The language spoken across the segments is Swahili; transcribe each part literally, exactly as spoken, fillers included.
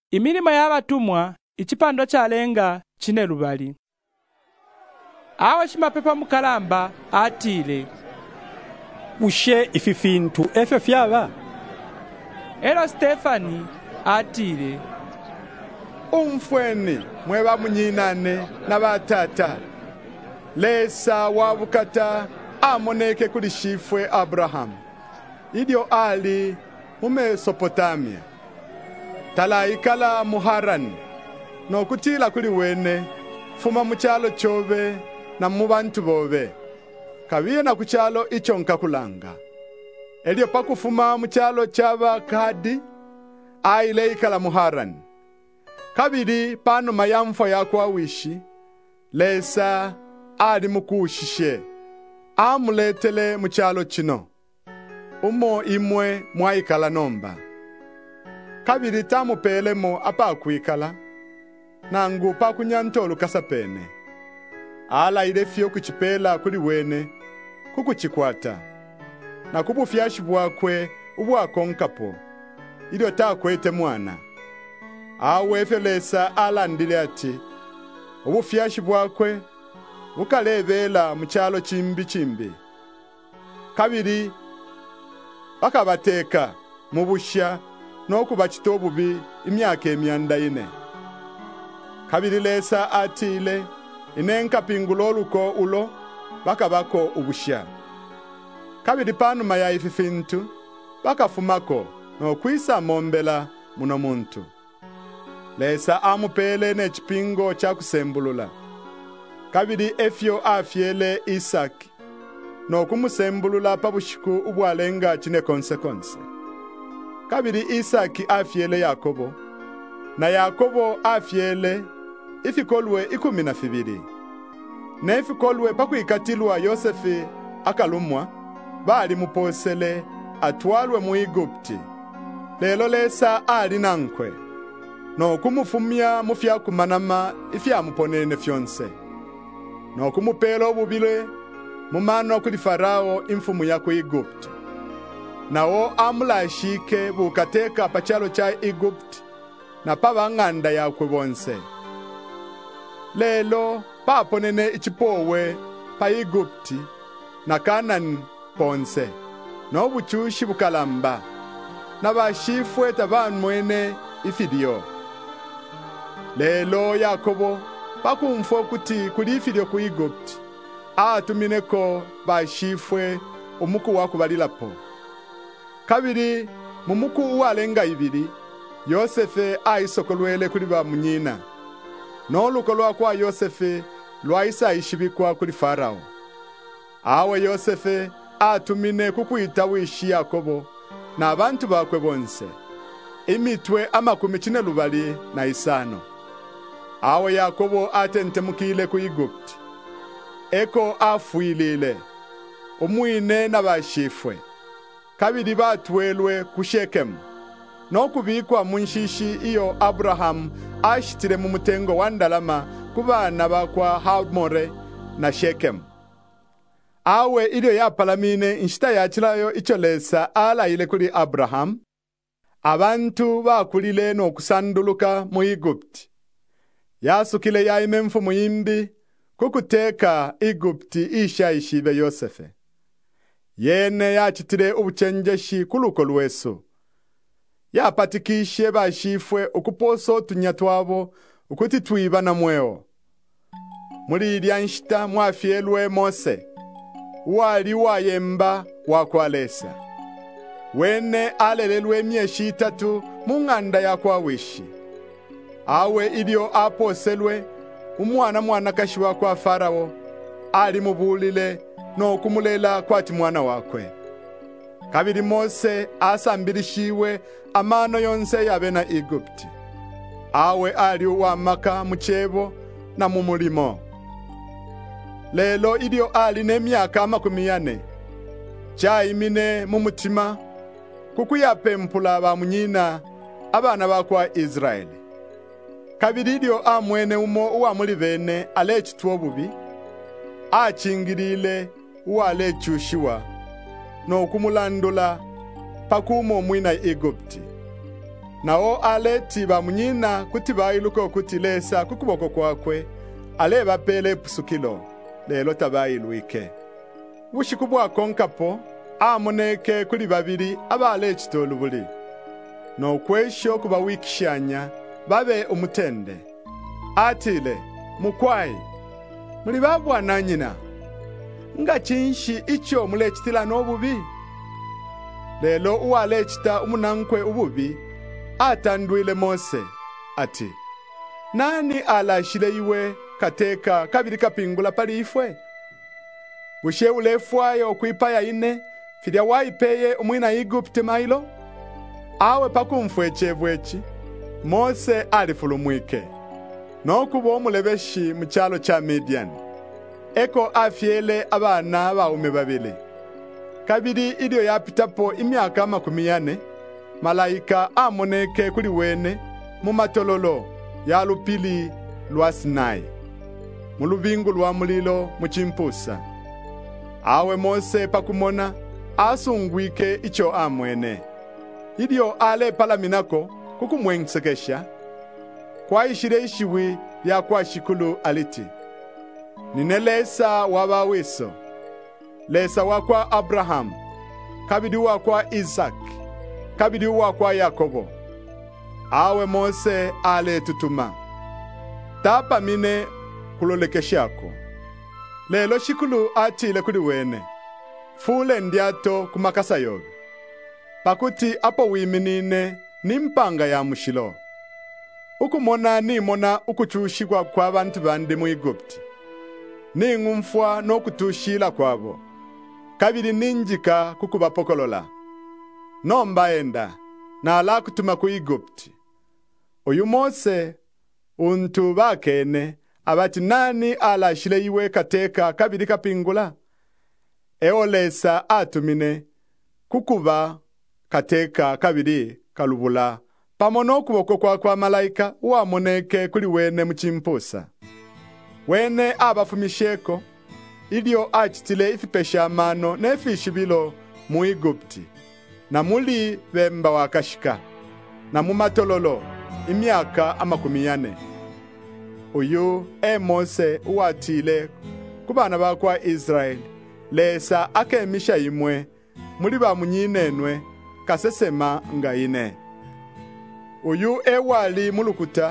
Imirimo y'abatumwa ikipando chalenga chine lubali. Awa shimapepa mukalamba atile ushe ififintu efe fyaba. Elo Stefani atile umfweni mweba munyinane n'abatata lesa wabukata amoneke kuli shifwe Abraham idyo ali mu Mesopotamia talayikala mu Harani nokutila kuli wene fuma mu kyalo chobe na mu bantu bobe kabiye na kukyalo icho nkakulanga elyo pakufuma mu kyalo kyaba Kadi aile ikala mu Harani kabiri pano mayamfo yakwa wishi lesa ali mukushishe amuletele mu kyalo kino umo imwe mwaikala nomba kabiri tamupelemo apa kwikala nangu pakunyantolo kasapene ala ile fyo kuchipela kuli wene kukuchikwata na kubufyashi bwakwe ubwakonkapo ilyo takwete mwana awe felesa alandile ati ubufyashi bwakwe bukalebela mu kyalo chimbi chimbi kabiri bakabateka mu bushya n'okubakita obubi imyaka emyanda ine kabiri lesa atile inenkapingula oluko ulo bakabako ubushya kabiri panuma ya ififintu bakafumako n'okwisa mombela muno muntu lesa amupele n'ekipingo kyakusembulula kabiri efyo afyele Isaki n'okumusembulula pabushiku ubwalenga kine konsekonse kabiri Isaki afyele Yakobo na Yakobo afyele ifikolwe ikumi na fibiri na ifikolwe pakwikatilwa Yosefi akalumwa bali muposele atwalwe mu Igupti lelo lesa ali nankwe n'okumufumya mufyakumanama ifyamuponene fyonse n'okumupela obubile mumano kuli Farao imfumu ya ku Igupti nawo amulashike bukateka pachalo cha Igupti na pabanganda yakwe bonse lelo paponene ichipowe pa Igupti na Kanani ponse no buchushi bukalamba na bashifwe tabantu mwene ifidio lelo Yakobo pakumfo kuti kuli ifidio ku Igupti atumineko bashifwe umuku wakubalilapo kabiri mumuku uwalenga ibiri Yosefe aisokolwele kuli ba munyina n'oluko lwakwa Yosefe lwaisa ishibikwa kuli Farao awe Yosefe atumine kukwita wishi Yakobo na abantu bakwe bonse imitwe amakumi kine lubali na isano awe Yakobo atentemukile ku Igupti eko afuilile umwine n'abashifwe kabiri batwelwe ku Shekemu n'okubikwa mu nshishi iyo Abraham ashitire mu mutengo wa ndalama ku bana bakwa Hamore na Shekemu awe ilyo yapalamine nshita yachilayo icho lesa alayile kuli Abraham abantu bakulile n'okusanduluka mu Igupti yasukile yaime mfumu yimbi kukuteka Igupti ishayishibe Yosefe yene yachitire ubuchenjeshi kuluko lweso yapatikishe bashifwe ukuposo tunyatwabo ukuti twiba na mweo muri ilya nshita mwafyelwe Mose wali wayemba wakwalesa wene alelelwe myeshi itatu munganda yakwa wishi awe ilyo aposelwe umwana mwana kashi wakwa Farao ali mubulile no kumulela kwati mwana wakwe kabiri Mose asambirishiwe amano yonse yabe na Igupti awe ali wamaka muchebo na mumulimo lelo ilyo ali nemyaka makumi ane chayimine mumutima kukuyapempula ba munyina abana bakwa Israeli kabiri ilyo amwene umo uwamuli bene alechitwa bubi achingilile uwalechushiwa no kumulandula pakumo mwina Igupti nao aleti bamunyina kuti bayiluka okuti lesa kukuboko kwakwe ale bapele pusukilo lelo tabayilwike bushiku bwakonkapo amoneke kuli babiri abale ekitolu buli n'okwesho kubawikishanya babe umutende atile mukwayi muli babwana nyina nga chinshi icho mulechitila n'obubi lelo uwalechita umunankwe ububi atandwile Mose ati nani alashile iwe kateka kabiri kapingula pali ifwe bushe ulefwayo kuipaya ine filya waipeye umwina Igupti mailo awe pakumfwechebwechi Mose alifulumwike nokuba omulebeshi mu kyalo kya Midian eko afyele abana baume babili kabiri ilio yapitapo imyaka makumi ane malaika amoneke kuli wene mu matololo ya lupili lwa Sinai mu lubingu lwa mulilo mu chimpusa awe Mose pakumona asungwike icho amwene ilio ale palaminako kukumwengisekesha kwa ishire ishiwi ya kwa shikulu aliti nine lesa waba wiso lesa wakwa Abraham kabidi wakwa Isaac kabidi wakwa Yakobo awe Mose ale tutuma tapa mine kulolekeshako lelo shikulu atile kuli wene fule ndiato kumakasa yobe pakuti apo wiminine nimpanga ya mushilo ukumona nimona ukuchushikwa kwa bantu bandi mu Igupti ningumfwa nokutushila kwabo kabiri ninjika kukubapokolola nomba enda na ala kutuma ku Igupti oyu Mose untu bakene abati nani alashile iwe kateka kabiri kapingula eolesa atumine kukuba kateka kabiri kalubula pamono kuboko kwa kwa malaika wamoneke kuli wene muchimpusa wene abafumisheko ilio achitile ifipesha amano nefishibilo mu Igupti na muli bemba wakashika na mumatololo imyaka amakumi ane uyu e Mose uwatile kubana bakwa Israeli lesa akemisha imwe muli ba munyinenwe kasesema ngaine uyu ewali mulukuta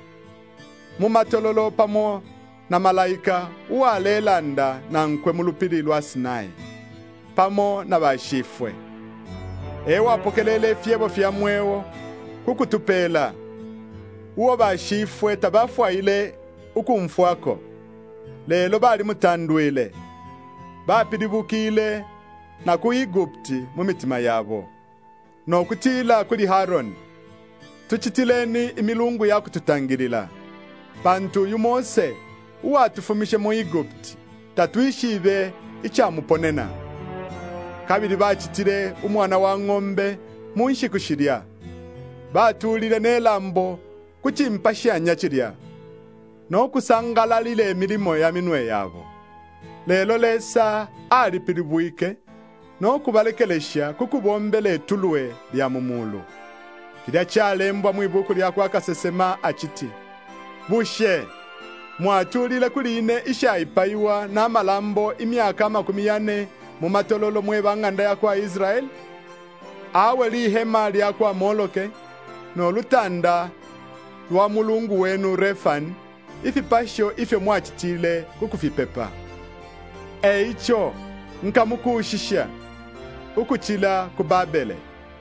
mumatololo pamo na malaika uwalelanda na nkwe mulupili lwa Sinai pamo na bashifwe ewa pokelele fiebo fya mwewo kukutupela uwo bashifwe tabafwaile ukumfwako lelo bali mutandwile bapidibukile na ku Igupti mu mitima yabo nokutila kuli Haroni tuchitileni imilungu ya kututangirila bantu yu Mose uwatufumishe mu Igupti tatuishibe ichamuponena kabiri bachitile umwana wa ng'ombe munshikushirya batulile nelambo kuchimpashanya chirya nokusangalalile emilimo ya minwe yabo lelo lesa alipilibwike nokubalekelesha kukubombele etulwe lya mumulu kilya chalembwa mwibuku lya kwa kasesema achiti bushe mwatulile kuline ishaipayiwa na malambo imyaka makumi ane mu matololo mwebanganda ya kwa Israeli awe lihema lya kwa Moloke nolutanda lwa mulungu wenu Refani ifipasho ifyo mwachitile kukufipepa eicho nkamukushisha ukuchila ku Babele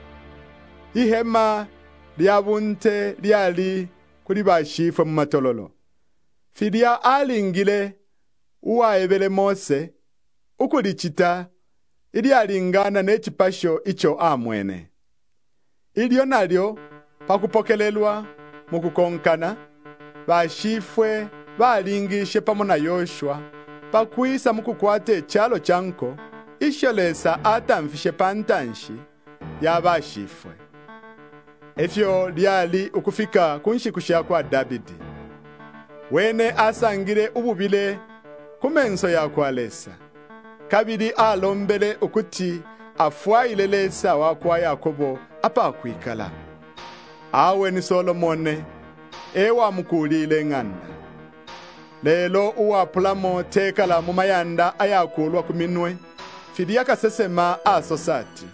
ihema lyabunte lyali kuli bashifwe mu matololo filya alingile uwaebele Mose ukulichita ilyalingana n'echipasho icho amwene ilyo nalyo pakupokelelwa mukukonkana bashifwe balingishe pamo na Yoshua pakwisa mukukwate chalo chanko isholesa atamfishe pantanshi ya bashifwe efyo lyali ukufika kunshikusha kwa Davidi wene asangire ububile kumenso ya kwa lesa kabiri alombele ukuti afwaile lesa wa kwa Yakobo apa kwikala awe ni Solomone ewa mukulile ng'anda. Lelo uwapulamo tekala mu mayanda ayakulwa kuminwe fidi yakasesema aso sati.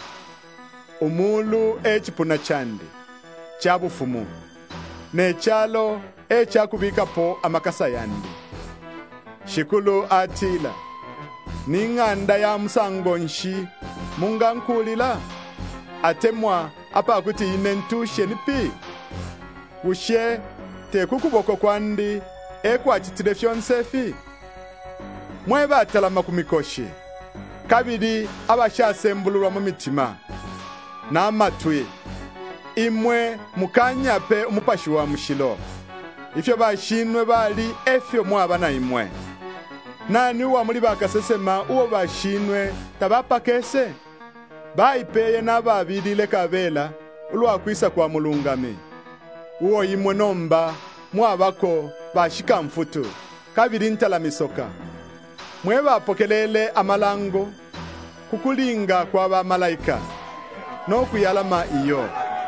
Umulu echipuna chandi chabufumu nechalo echakubikapo amakasa yandi. Shikulu atila ning'anda ya musangonshi mungankulila atemwa apa kuti inentushe nipi ushe tekukuboko kwandi ekwachitile fyonsefi mwe batalama kumikoshe kabiri abashasembulurwa mu mitima n'amatwi imwe mukanyape umupashi wa mushilo ifyo bashinwe bali efyo mwabana imwe nani wa muri bakasesema uwo bashinwe tabapakese baipeye n'ababirile kabela ulwakwisa kwa mulungame uwo imwe nomba mwabako bashika mfutu kabiri ntala misoka mwe bapokelele amalango kukulinga kwa ba malaika no kuyalama iyo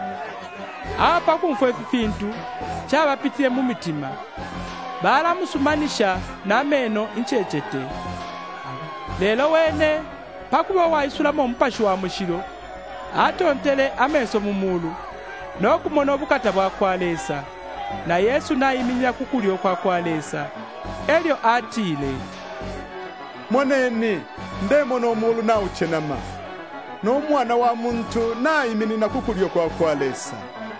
apa kumfwe fintu chabapitiye mu mitima baramusumanisha n'ameno incecete. Lelo wene pakuba wayisulamo omupashi wa mushiro atontele ameso mumulu n'okumona obukata bwa kwalesa na Yesu nayiminya kukulyo kwa kwalesa elyo atile moneni ndemono omulu na uchenama n'omwana wa muntu nayiminina kukulyo kwa kwalesa.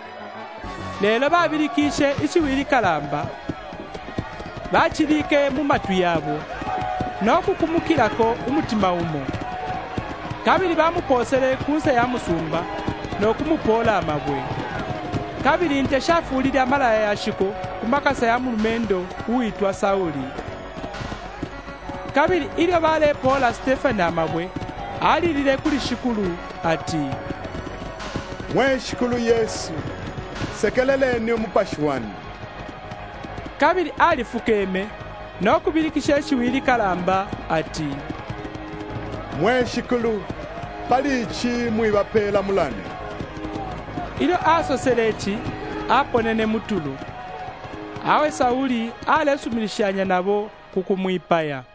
Lelo babirikishe ichiwili kalamba bachilike mu matu yabo n'okukumukirako umutima umo kabiri bamuposele kunse ya musumba n'okumupola amabwe kabiri nte shafulile amalaya yashiko kumakasa ya mulumendo uitwa Sauli kabiri ilyo balepola Stefani amabwe alilile kuli shikulu ati mwe shikulu Yesu sekeleleni umupashi wanu kabiri alifukeme n'okubirikisha echiwili kalamba ati mwe shikulu palichi mwibapela mulani ilyo asoselechi aponene mutulu awe Sauli alesumilishanya nabo kukumwipaya.